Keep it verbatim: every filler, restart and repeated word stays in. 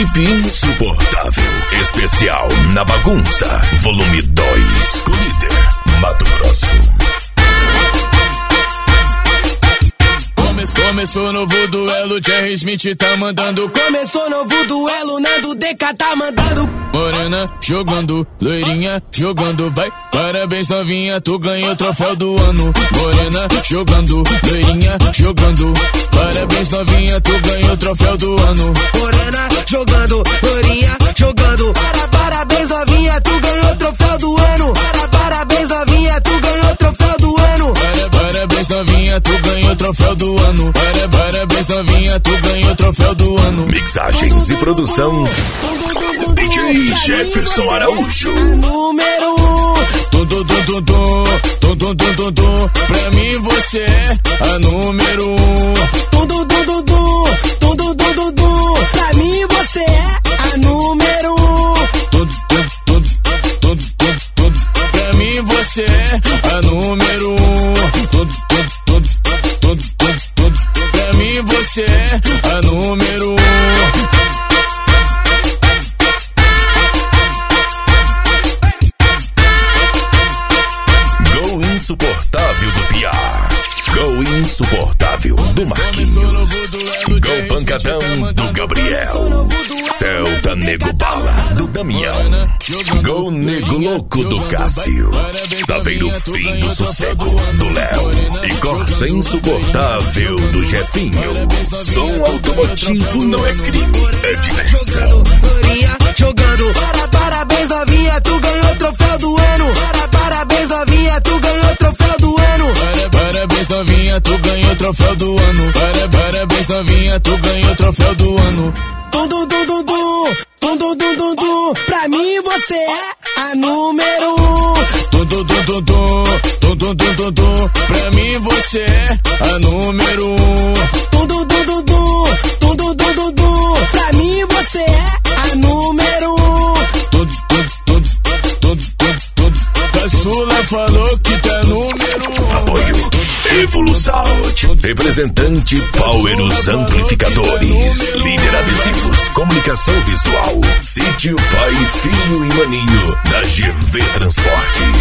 Equipe Insuportável. Especial na bagunça. Volume dois. Com líder Mato Grosso. Começou novo duelo, Jerry Smith tá mandando. Começou novo duelo, Nando D K tá mandando. Morena jogando, loirinha jogando, vai. Parabéns novinha, tu ganhou o troféu do ano. Morena jogando, loirinha jogando. Parabéns novinha, tu ganhou o troféu do ano. Morena jogando, loirinha jogando. Para, parabéns novinha, tu ganhou o troféu do ano. Para, parabéns novinha, tu ganhou o troféu do ano. Para, parabéns novinha, tu ganhou o troféu do ano. Para, parabéns novinha, tu ganhou o troféu do ano. Mixagens e produção D J Jefferson Araújo. Número um. Tum, tum, tum, tum, tum, tum, tum, tum, tum. Pra mim você é a número um. Tum, tum, tum, tum, tum, tum, tum, tum, tum, tum. Pra mim você é a número um. Tum, tum, tum, tum, tum, tum. Pra mim você é a número um. Tum, tum, tum, tum, tum, tum. Pra mim você é a número um. Insuportável do Piá. Gol insuportável do Marquinhos. Gol pancadão do Gabriel. Celta Nego Bala do Damião. Gol nego louco do Cássio. Saveiro fim do sossego do Léo. E Corsa insuportável do Jefinho. Som automotivo não é crime, é diversão. Jogando, para, parabéns novinha, tu ganhou o troféu do ano. Para, parabéns novinha, tu ganhou o troféu do ano. Para, parabéns novinha, tu ganhou o troféu do ano. Para, parabéns novinha, tu ganhou o troféu do ano. Tum, tum, tum, tum, tum, tum, tum, tum, tum, tum. Pra mim você é a número um. Tum, tum, tum, tum, tum, tum, tum, tum, tum, tum. Pra mim você é a número um. Tum, tum, tum, tum, tum, tum, tum, tum, tum, tum. Pra mim você é a número um. Tum, tum, tum, tum, tum, tum. Caçula falou que tá número um. Apoio Evolução. Representante Power os Amplificadores. Líder Adesivos, Comunicação Visual. Sítio Pai, Filho e Maninho da G V Transportes.